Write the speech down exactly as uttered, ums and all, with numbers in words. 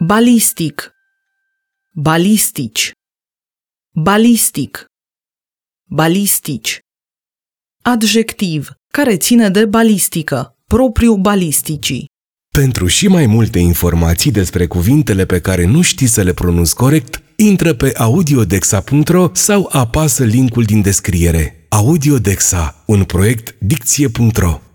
Balistic, balistici, balistic, balistici. Adjectiv care ține de balistică, propriu balisticii. Pentru și mai multe informații despre cuvintele pe care nu știi să le pronunți corect, intră pe audiodexa punct ro sau apasă linkul din descriere. Audiodexa, un proiect dicție punct ro.